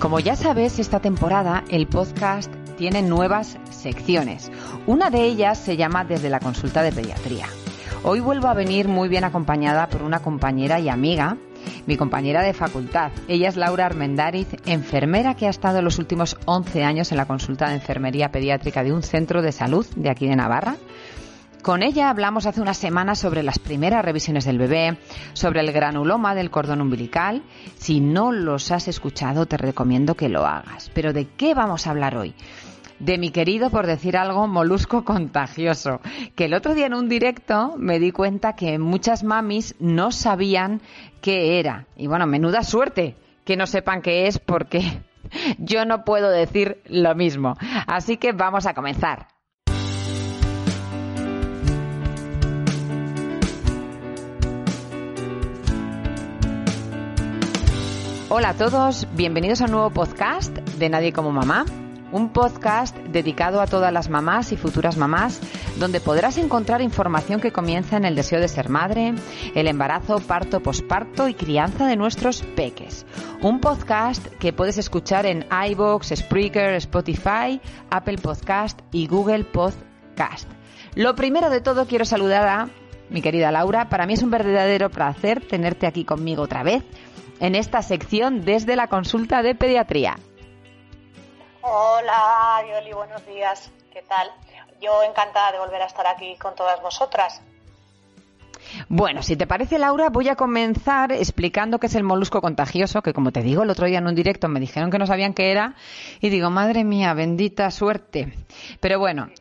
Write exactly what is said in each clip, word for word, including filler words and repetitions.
Como ya sabes, esta temporada el podcast tiene nuevas secciones. Una de ellas se llama Desde la Consulta de Pediatría. Hoy vuelvo a venir muy bien acompañada por una compañera y amiga, mi compañera de facultad. Ella es Laura Armendáriz, enfermera que ha estado los últimos once años en la consulta de enfermería pediátrica de un centro de salud de aquí de Navarra. Con ella hablamos hace unas semanas sobre las primeras revisiones del bebé, sobre el granuloma del cordón umbilical. Si no los has escuchado, te recomiendo que lo hagas. Pero ¿de qué vamos a hablar hoy? De mi querido, por decir algo, molusco contagioso, que el otro día en un directo me di cuenta que muchas mamis no sabían qué era. Y bueno, menuda suerte que no sepan qué es, porque yo no puedo decir lo mismo. Así que vamos a comenzar. Hola a todos, bienvenidos a un nuevo podcast de Nadie como Mamá, un podcast dedicado a todas las mamás y futuras mamás, donde podrás encontrar información que comienza en el deseo de ser madre, el embarazo, parto, posparto y crianza de nuestros peques. Un podcast que puedes escuchar en iVoox, Spreaker, Spotify, Apple Podcast y Google Podcast. Lo primero de todo, quiero saludar a mi querida Laura. Para mí es un verdadero placer tenerte aquí conmigo otra vez en esta sección Desde la Consulta de Pediatría. Hola, Yoli, buenos días. ¿Qué tal? Yo encantada de volver a estar aquí con todas vosotras. Bueno, si te parece, Laura, voy a comenzar explicando qué es el molusco contagioso, que como te digo, el otro día en un directo me dijeron que no sabían qué era, y digo, madre mía, bendita suerte. Pero bueno,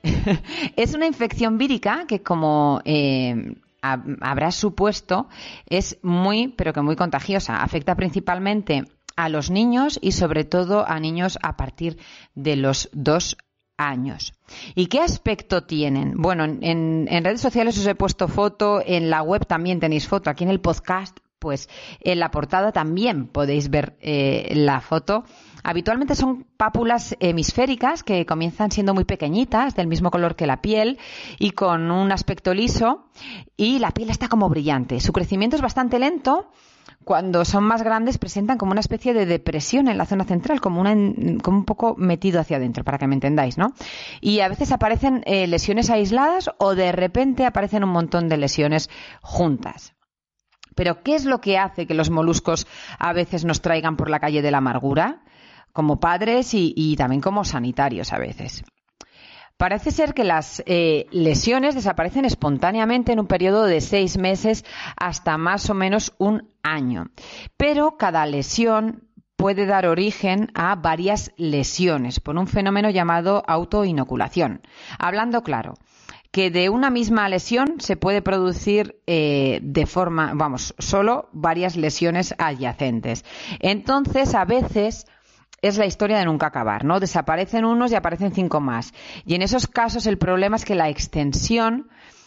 es una infección vírica que, como eh, habrás supuesto, es muy, pero que muy contagiosa. Afecta principalmente a los niños y sobre todo a niños a partir de los dos años. ¿Y qué aspecto tienen? Bueno, en, en redes sociales os he puesto foto, en la web también tenéis foto, aquí en el podcast, pues en la portada también podéis ver eh, la foto. Habitualmente son pápulas hemisféricas que comienzan siendo muy pequeñitas, del mismo color que la piel y con un aspecto liso, y la piel está como brillante. Su crecimiento es bastante lento. Cuando son más grandes presentan como una especie de depresión en la zona central, como, una, como un poco metido hacia adentro, para que me entendáis, ¿no? Y a veces aparecen eh, lesiones aisladas o de repente aparecen un montón de lesiones juntas. Pero ¿qué es lo que hace que los moluscos a veces nos traigan por la calle de la amargura? Como padres y, y también como sanitarios a veces. Parece ser que las eh, lesiones desaparecen espontáneamente en un periodo de seis meses hasta más o menos un año. Pero cada lesión puede dar origen a varias lesiones por un fenómeno llamado autoinoculación. Hablando claro, que de una misma lesión se puede producir eh, de forma, vamos, solo varias lesiones adyacentes. Entonces, a veces es la historia de nunca acabar, ¿no? Desaparecen unos y aparecen cinco más. Y en esos casos el problema es que la extensión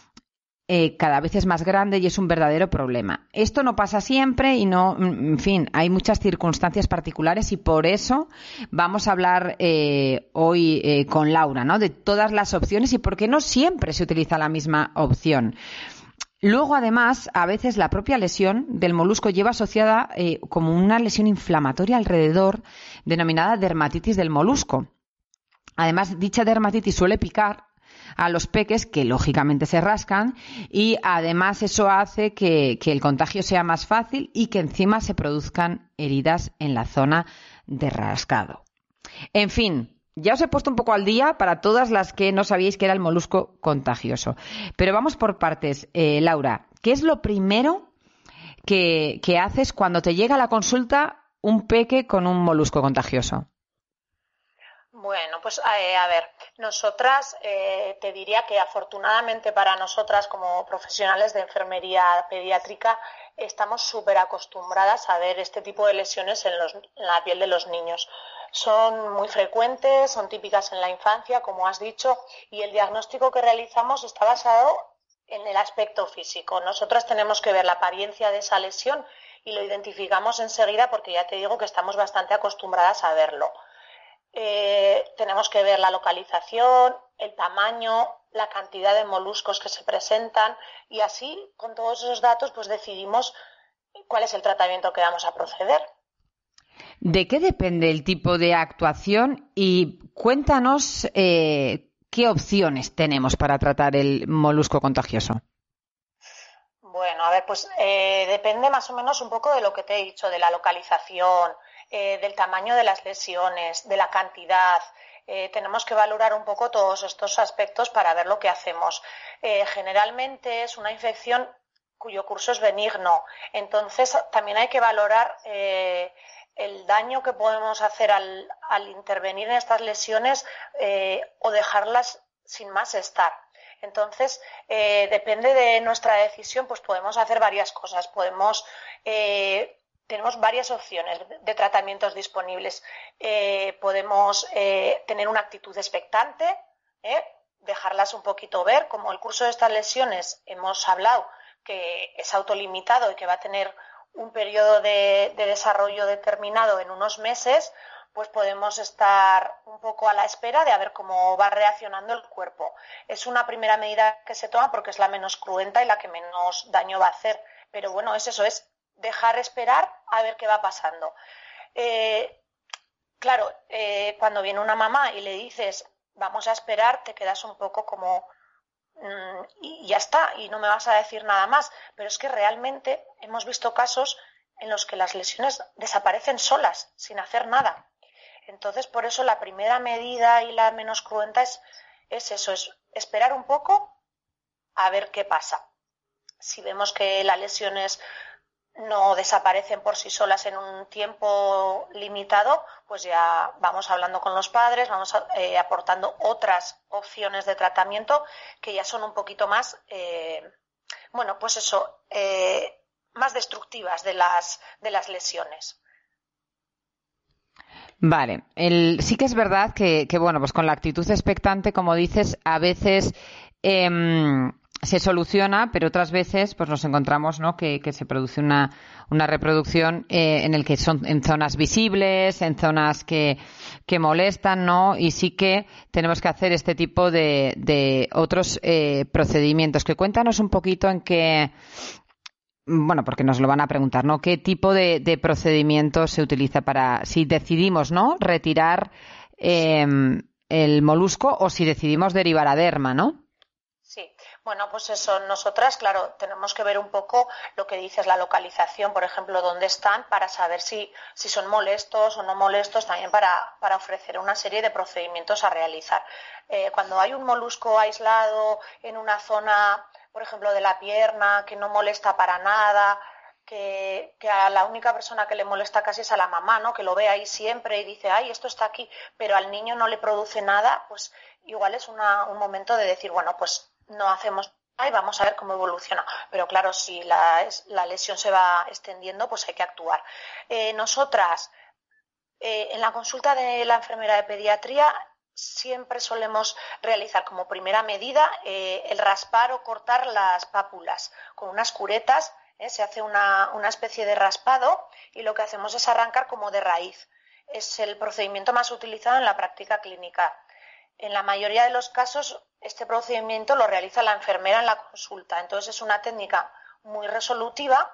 eh, cada vez es más grande y es un verdadero problema. Esto no pasa siempre y no, en fin, hay muchas circunstancias particulares y por eso vamos a hablar eh, hoy eh, con Laura, ¿no? De todas las opciones y por qué no siempre se utiliza la misma opción. Luego, además, a veces la propia lesión del molusco lleva asociada eh, como una lesión inflamatoria alrededor, denominada dermatitis del molusco. Además, dicha dermatitis suele picar a los peques, que lógicamente se rascan, y además eso hace que, que el contagio sea más fácil y que encima se produzcan heridas en la zona de rascado. En fin, ya os he puesto un poco al día para todas las que no sabíais que era el molusco contagioso. Pero vamos por partes. Eh, Laura, ¿qué es lo primero que, que haces cuando te llega a la consulta un peque con un molusco contagioso? Bueno, pues eh, a ver, nosotras eh, te diría que afortunadamente para nosotras como profesionales de enfermería pediátrica estamos súper acostumbradas a ver este tipo de lesiones en, los, en la piel de los niños. Son muy frecuentes, son típicas en la infancia, como has dicho, y el diagnóstico que realizamos está basado en el aspecto físico. Nosotras tenemos que ver la apariencia de esa lesión y lo identificamos enseguida porque ya te digo que estamos bastante acostumbradas a verlo. Eh, tenemos que ver la localización, el tamaño, la cantidad de moluscos que se presentan y así, con todos esos datos, pues decidimos cuál es el tratamiento que vamos a proceder. ¿De qué depende el tipo de actuación? Y cuéntanos eh, qué opciones tenemos para tratar el molusco contagioso. Bueno, a ver, pues eh, depende más o menos un poco de lo que te he dicho, de la localización, eh, del tamaño de las lesiones, de la cantidad. Eh, tenemos que valorar un poco todos estos aspectos para ver lo que hacemos. Eh, generalmente es una infección cuyo curso es benigno, entonces también hay que valorar eh, el daño que podemos hacer al, al intervenir en estas lesiones eh, o dejarlas sin más estar. Entonces, eh, depende de nuestra decisión, pues podemos hacer varias cosas. Podemos, eh, tenemos varias opciones de tratamientos disponibles. Eh, podemos eh, tener una actitud expectante, ¿eh? dejarlas un poquito ver, como el curso de estas lesiones hemos hablado que es autolimitado y que va a tener un periodo de, de desarrollo determinado en unos meses, pues podemos estar un poco a la espera de a ver cómo va reaccionando el cuerpo. Es una primera medida que se toma porque es la menos cruenta y la que menos daño va a hacer. Pero bueno, es eso, es dejar esperar a ver qué va pasando. Eh, claro, eh, cuando viene una mamá y le dices vamos a esperar, te quedas un poco como mmm, y ya está, y no me vas a decir nada más. Pero es que realmente hemos visto casos en los que las lesiones desaparecen solas, sin hacer nada. Entonces, por eso la primera medida y la menos cruenta es, es eso, es esperar un poco a ver qué pasa. Si vemos que las lesiones no desaparecen por sí solas en un tiempo limitado, pues ya vamos hablando con los padres, vamos eh, aportando otras opciones de tratamiento que ya son un poquito más, eh, bueno, pues eso, eh, más destructivas de las, de las lesiones. Vale, el, sí que es verdad que, que, bueno, pues con la actitud expectante, como dices, a veces eh, se soluciona, pero otras veces pues nos encontramos, ¿no?, que, que se produce una, una reproducción eh, en el que son en zonas visibles, en zonas que, que molestan, ¿no? Y sí que tenemos que hacer este tipo de, de otros eh, procedimientos. Que cuéntanos un poquito en qué... Bueno, porque nos lo van a preguntar, ¿no? ¿Qué tipo de, de procedimiento se utiliza para, si decidimos, ¿no?, retirar eh, el molusco o si decidimos derivar a derma, ¿no? Sí, bueno, pues eso, nosotras, claro, tenemos que ver un poco lo que dices, la localización, por ejemplo, dónde están, para saber si, si son molestos o no molestos, también para, para ofrecer una serie de procedimientos a realizar. Eh, cuando hay un molusco aislado en una zona, por ejemplo, de la pierna, que no molesta para nada, que, que a la única persona que le molesta casi es a la mamá, ¿no?, que lo ve ahí siempre y dice, ay, esto está aquí, pero al niño no le produce nada, pues igual es una, un momento de decir, bueno, pues no hacemos nada y vamos a ver cómo evoluciona. Pero claro, si la, la lesión se va extendiendo, pues hay que actuar. Eh, nosotras, eh, en la consulta de la enfermera de pediatría, siempre solemos realizar como primera medida eh, el raspar o cortar las pápulas con unas curetas. ¿eh? Se hace una, una especie de raspado y lo que hacemos es arrancar como de raíz. Es el procedimiento más utilizado en la práctica clínica. En la mayoría de los casos, este procedimiento lo realiza la enfermera en la consulta. Entonces, es una técnica muy resolutiva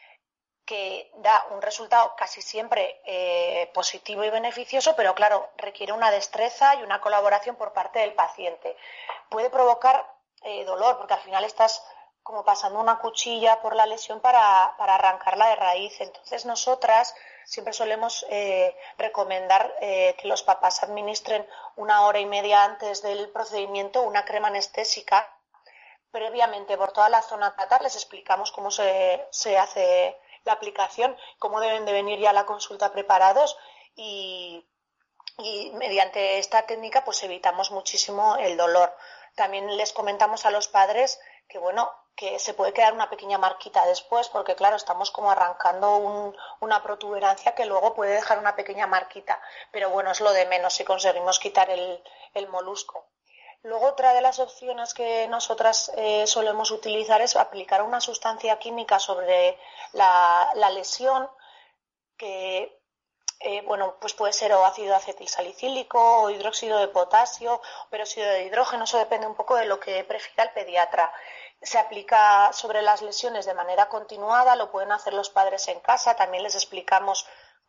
que da un resultado casi siempre eh, positivo y beneficioso, pero claro, requiere una destreza y una colaboración por parte del paciente. Puede provocar eh, dolor, porque al final estás como pasando una cuchilla por la lesión para, para arrancarla de raíz. Entonces, nosotras siempre solemos eh, recomendar eh, que los papás administren una hora y media antes del procedimiento una crema anestésica. Previamente, por toda la zona tratar, les explicamos cómo se, se hace la aplicación, cómo deben de venir ya a la consulta preparados y, y mediante esta técnica pues evitamos muchísimo el dolor. También les comentamos a los padres que bueno, que se puede quedar una pequeña marquita después, porque claro, estamos como arrancando un, una protuberancia que luego puede dejar una pequeña marquita, pero bueno, es lo de menos si conseguimos quitar el, el molusco. Luego, otra de las opciones que nosotras eh, solemos utilizar es aplicar una sustancia química sobre la, la lesión que, eh, bueno, pues puede ser o ácido acetilsalicílico o hidróxido de potasio o peróxido de hidrógeno, eso depende un poco de lo que prefiera el pediatra. Se aplica sobre las lesiones de manera continuada, lo pueden hacer los padres en casa, también les explicamos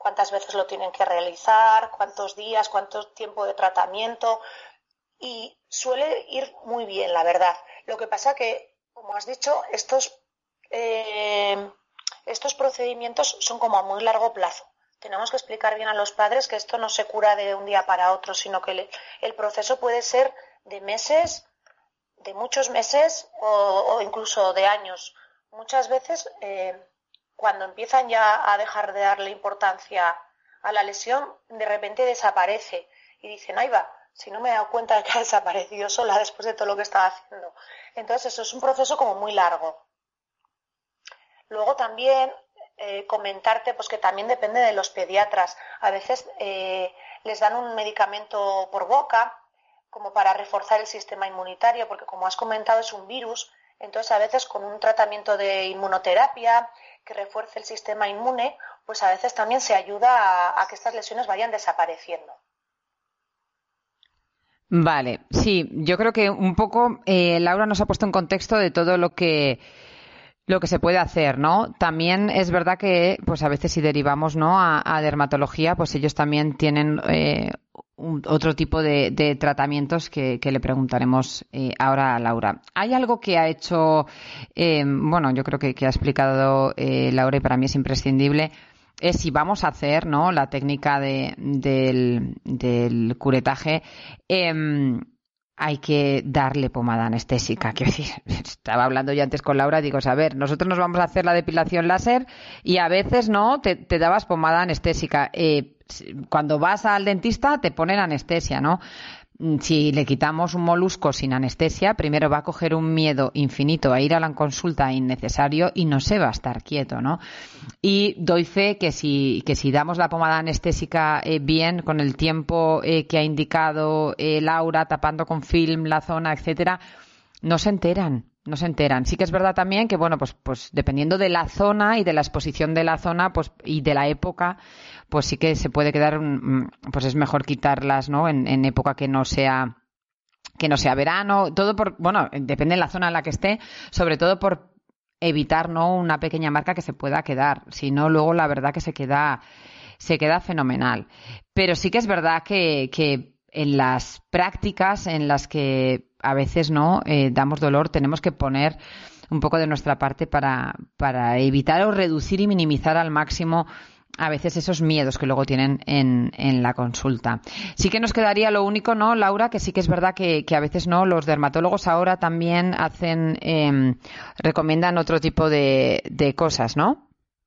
cuántas veces lo tienen que realizar, cuántos días, cuánto tiempo de tratamiento, y suele ir muy bien, la verdad. Lo que pasa que, como has dicho, estos, eh, estos procedimientos son como a muy largo plazo. Tenemos que explicar bien a los padres que esto no se cura de un día para otro, sino que el, el proceso puede ser de meses, de muchos meses o, o incluso de años. Muchas veces, eh, cuando empiezan ya a dejar de darle importancia a la lesión, de repente desaparece y dicen, ahí va, si no me he dado cuenta de que ha desaparecido sola después de todo lo que estaba haciendo. Entonces eso es un proceso como muy largo. Luego también eh, comentarte pues que también depende de los pediatras. A veces eh, les dan un medicamento por boca como para reforzar el sistema inmunitario, porque como has comentado es un virus. Entonces, a veces con un tratamiento de inmunoterapia que refuerce el sistema inmune, pues a veces también se ayuda a, a que estas lesiones vayan desapareciendo. Vale, sí, yo creo que un poco eh, Laura nos ha puesto en contexto de todo lo que lo que se puede hacer, ¿no? También es verdad que, pues a veces si derivamos, ¿no?, a, a dermatología, pues ellos también tienen eh, un, otro tipo de, de tratamientos que, que le preguntaremos eh, ahora a Laura. Hay algo que ha hecho, eh, bueno, yo creo que, que ha explicado eh, Laura y para mí es imprescindible, es si vamos a hacer, ¿no?, la técnica de, del, del curetaje. Eh, hay que darle pomada anestésica. Quiero decir, estaba hablando yo antes con Laura, digo, a ver, nosotros nos vamos a hacer la depilación láser y a veces no, te, te dabas pomada anestésica. Eh, cuando vas al dentista te ponen anestesia, ¿no? Si le quitamos un molusco sin anestesia, primero va a coger un miedo infinito a ir a la consulta innecesario y no se va a estar quieto, ¿no? Y doy fe que si, que si damos la pomada anestésica eh, bien, con el tiempo eh, que ha indicado eh, Laura, tapando con film la zona, etcétera, no se enteran. No se enteran. Sí que es verdad también que, bueno, pues, pues dependiendo de la zona y de la exposición de la zona, pues, y de la época, pues sí que se puede quedar, pues es mejor quitarlas, ¿no? En, en época que no sea, que no sea verano, todo por, bueno, depende de la zona en la que esté, sobre todo por evitar, ¿no?, una pequeña marca que se pueda quedar. Si no, luego la verdad que se queda, se queda fenomenal. Pero sí que es verdad que, que en las prácticas en las que a veces no eh, damos dolor, tenemos que poner un poco de nuestra parte para, para evitar o reducir y minimizar al máximo a veces esos miedos que luego tienen en, en la consulta. Sí que nos quedaría lo único, ¿no, Laura? Que sí que es verdad que, que a veces no, los dermatólogos ahora también hacen, eh, recomiendan otro tipo de, de cosas, ¿no?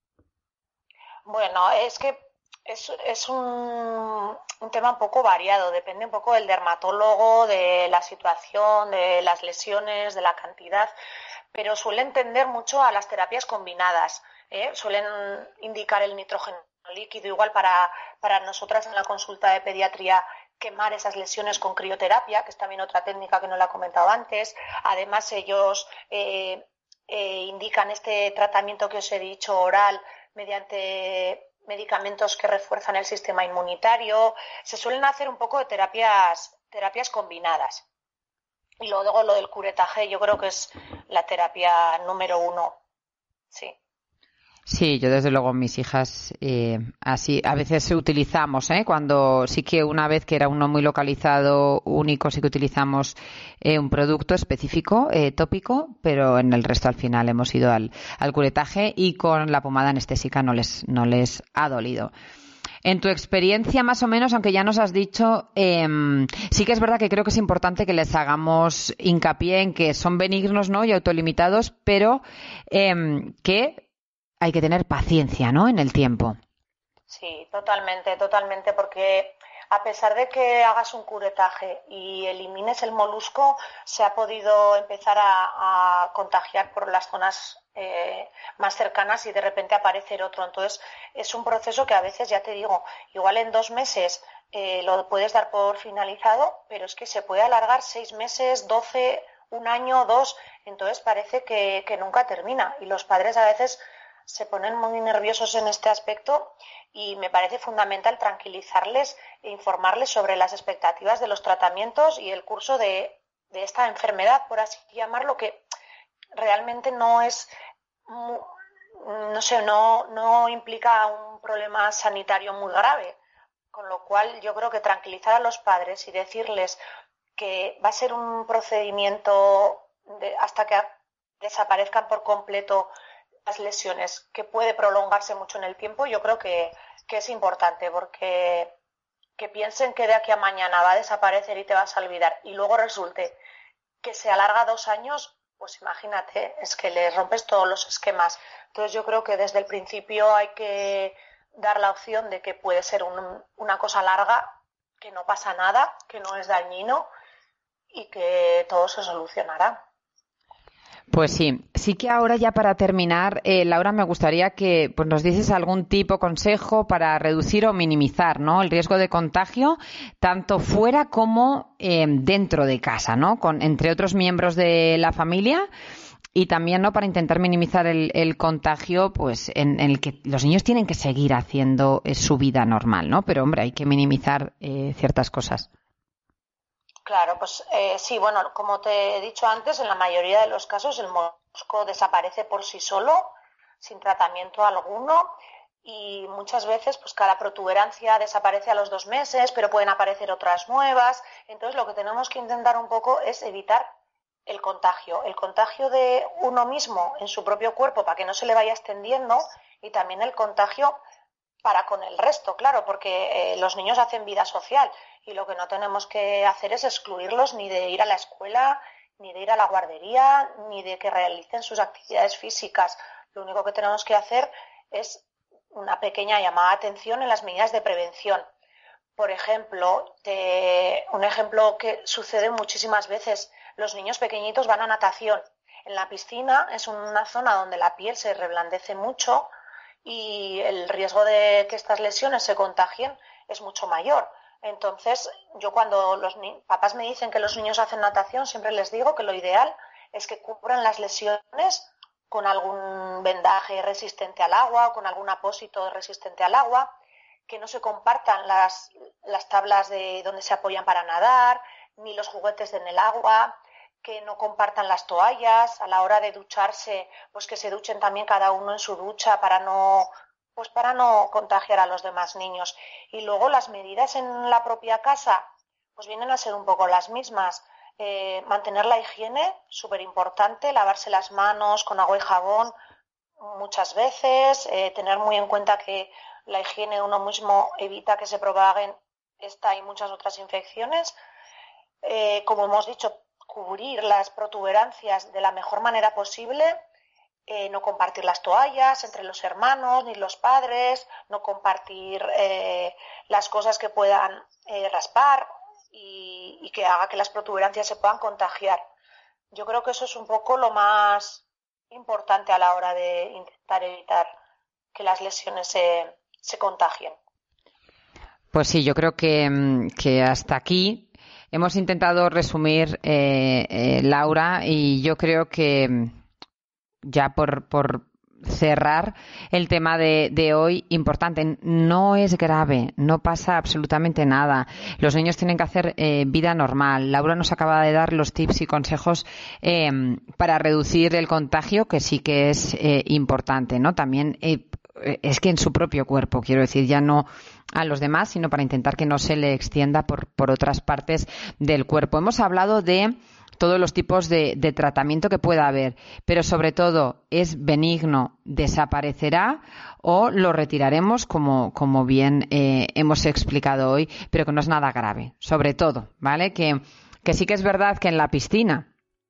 Bueno, es que es, es un, un tema un poco variado, depende un poco del dermatólogo, de la situación, de las lesiones, de la cantidad, pero suelen tender mucho a las terapias combinadas, ¿eh? Suelen indicar el nitrógeno líquido, igual para, para nosotras en la consulta de pediatría, quemar esas lesiones con crioterapia, que es también otra técnica que no la he comentado antes. Además, ellos eh, eh, indican este tratamiento que os he dicho, oral, mediante medicamentos que refuerzan el sistema inmunitario. Se suelen hacer un poco de terapias, terapias combinadas. Y luego lo del curetaje yo creo que es la terapia número uno. Sí. Sí, yo desde luego mis hijas eh, así a veces utilizamos, ¿eh? Cuando sí que una vez que era uno muy localizado, único, sí que utilizamos eh, un producto específico, eh, tópico, pero en el resto al final hemos ido al, al curetaje y con la pomada anestésica no les, no les ha dolido. En tu experiencia, más o menos, aunque ya nos has dicho, eh, sí que es verdad que creo que es importante que les hagamos hincapié en que son benignos, ¿no?, y autolimitados, pero eh, que hay que tener paciencia, ¿no?, en el tiempo. Sí, totalmente, totalmente, porque a pesar de que hagas un curetaje y elimines el molusco, se ha podido empezar a, a contagiar por las zonas eh, más cercanas y de repente aparecer otro. Entonces, es un proceso que a veces, ya te digo, igual en dos meses eh, lo puedes dar por finalizado, pero es que se puede alargar seis meses, doce, un año, dos. Entonces, parece que, que nunca termina. Y los padres a veces se ponen muy nerviosos en este aspecto y me parece fundamental tranquilizarles e informarles sobre las expectativas de los tratamientos y el curso de, de esta enfermedad, por así llamarlo, que realmente no es no sé, no, no implica un problema sanitario muy grave. Con lo cual yo creo que tranquilizar a los padres y decirles que va a ser un procedimiento de, hasta que desaparezcan por completo las lesiones, que puede prolongarse mucho en el tiempo, yo creo que, que es importante, porque que piensen que de aquí a mañana va a desaparecer y te vas a olvidar y luego resulte que se alarga dos años, pues imagínate, es que les rompes todos los esquemas. Entonces yo creo que desde el principio hay que dar la opción de que puede ser un, una cosa larga, que no pasa nada, que no es dañino y que todo se solucionará. Pues sí, sí que ahora ya para terminar, eh, Laura, me gustaría que pues, nos dices algún tipo de consejo para reducir o minimizar, ¿no?, el riesgo de contagio, tanto fuera como eh, dentro de casa, ¿no?, con, entre otros miembros de la familia. Y también, ¿no?, para intentar minimizar el, el contagio, pues en, en el que los niños tienen que seguir haciendo eh, su vida normal, ¿no? Pero, hombre, hay que minimizar eh, ciertas cosas. Claro, pues eh, sí, bueno, como te he dicho antes, en la mayoría de los casos el molusco desaparece por sí solo, sin tratamiento alguno, y muchas veces pues cada protuberancia desaparece a los dos meses, pero pueden aparecer otras nuevas. Entonces lo que tenemos que intentar un poco es evitar el contagio, el contagio de uno mismo en su propio cuerpo para que no se le vaya extendiendo, y también el contagio para con el resto, claro, porque eh, los niños hacen vida social y lo que no tenemos que hacer es excluirlos ni de ir a la escuela, ni de ir a la guardería, ni de que realicen sus actividades físicas. Lo único que tenemos que hacer es una pequeña llamada de atención en las medidas de prevención. Por ejemplo, te, un ejemplo que sucede muchísimas veces, los niños pequeñitos van a natación. En la piscina es una zona donde la piel se reblandece mucho y el riesgo de que estas lesiones se contagien es mucho mayor. Entonces, yo cuando los ni- papás me dicen que los niños hacen natación, siempre les digo que lo ideal es que cubran las lesiones con algún vendaje resistente al agua o con algún apósito resistente al agua, que no se compartan las, las tablas de donde se apoyan para nadar, ni los juguetes en el agua, que no compartan las toallas, a la hora de ducharse, pues que se duchen también cada uno en su ducha para no, pues para no contagiar a los demás niños. Y luego las medidas en la propia casa, pues vienen a ser un poco las mismas. Eh, mantener la higiene, súper importante, lavarse las manos con agua y jabón muchas veces, eh, tener muy en cuenta que la higiene uno mismo evita que se propaguen esta y muchas otras infecciones. Eh, como hemos dicho, cubrir las protuberancias de la mejor manera posible, eh, no compartir las toallas entre los hermanos ni los padres, no compartir eh, las cosas que puedan eh, raspar y, y que haga que las protuberancias se puedan contagiar. Yo creo que eso es un poco lo más importante a la hora de intentar evitar que las lesiones se, se contagien. Pues sí, yo creo que, que hasta aquí hemos intentado resumir, eh, eh, Laura, y yo creo que ya por, por cerrar el tema de, de hoy, importante, no es grave, no pasa absolutamente nada. Los niños tienen que hacer eh, vida normal. Laura nos acaba de dar los tips y consejos eh, para reducir el contagio, que sí que es eh, importante, ¿no? También eh, es que en su propio cuerpo, quiero decir, ya no a los demás, sino para intentar que no se le extienda por, por otras partes del cuerpo. Hemos hablado de todos los tipos de, de tratamiento que pueda haber, pero sobre todo, ¿es benigno, desaparecerá o lo retiraremos, como, como bien eh, hemos explicado hoy, pero que no es nada grave? Sobre todo, ¿vale? Que, que sí que es verdad que en la piscina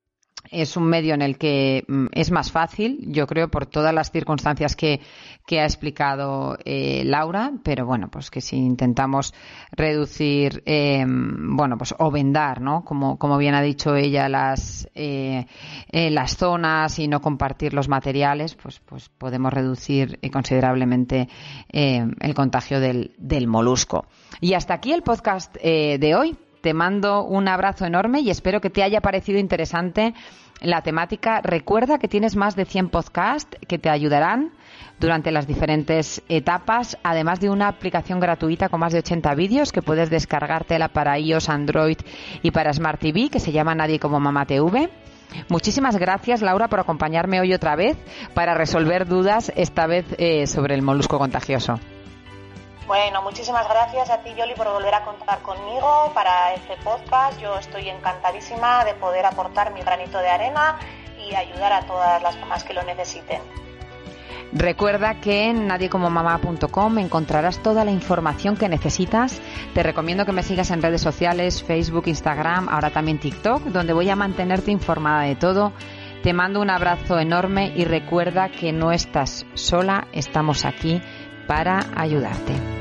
es un medio en el que mm, es más fácil, yo creo, por todas las circunstancias que, que ha explicado eh, Laura, pero bueno, pues que si intentamos reducir, eh, bueno, pues o vendar, ¿no? Como, como bien ha dicho ella, las, eh, eh, las zonas y no compartir los materiales, pues, pues podemos reducir eh, considerablemente eh, el contagio del, del molusco. Y hasta aquí el podcast eh, de hoy. Te mando un abrazo enorme y espero que te haya parecido interesante la temática. Recuerda que tienes más de cien podcasts que te ayudarán durante las diferentes etapas, además de una aplicación gratuita con más de ochenta vídeos que puedes descargártela para iOS, Android y para Smart T V, que se llama Nadie como Mamá T V. Muchísimas gracias, Laura, por acompañarme hoy otra vez para resolver dudas, esta vez eh, sobre el molusco contagioso. Bueno, muchísimas gracias a ti, Yoli, por volver a contar conmigo para este podcast. Yo estoy encantadísima de poder aportar mi granito de arena y ayudar a todas las mamás que lo necesiten. Recuerda que en nadie como mamá punto com encontrarás toda la información que necesitas. Te recomiendo que me sigas en redes sociales, Facebook, Instagram, ahora también TikTok, donde voy a mantenerte informada de todo. Te mando un abrazo enorme y recuerda que no estás sola, estamos aquí para ayudarte.